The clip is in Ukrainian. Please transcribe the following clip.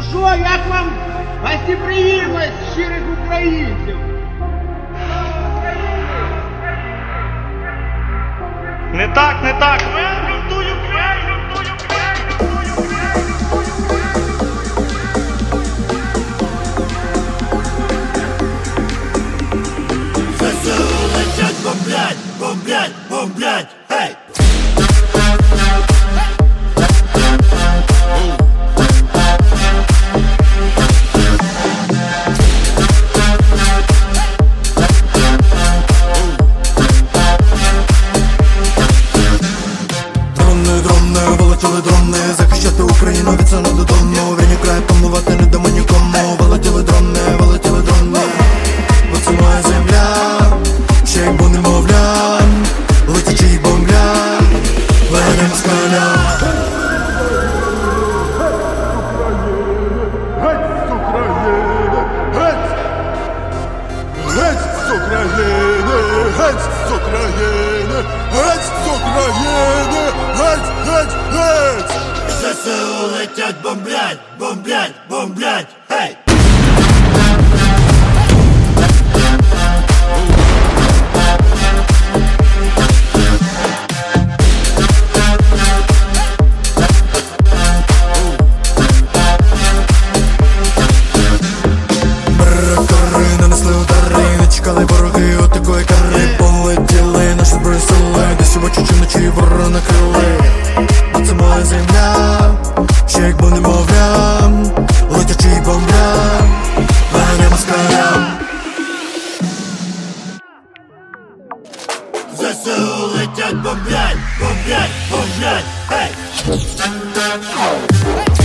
Що, як вам гостеприємність щирих українців? Не так, не так. Welcome to Ukraine! ЗСУ летять бомблять, бомблять, бомблять, гей! Вилетіли дрони, захищати Україну від сану додому. Вільні край панувати не дамо нікому. Вилетіли дрони, вилетіли дрони. Бо це моя земля, ще як був немовля. Летячи й бомбля, виганяємо з короля. Геть з України! Геть! Геть з України! Геть з України! Геть з України! Геть! Геть! Геть! ЗСУ летять бомблять, бомблять, бомблять, гей! Нанесли удари, не чекали вороги от такої кари. Полетіли наші зброї сили, десь у очі чи вночі ворога накрили. Бо це моя земля, ще як був немовля. Летячи й бомбля, виганяємо з короля. ЗСУ летять бомблять, бомблять, бомблять, гей!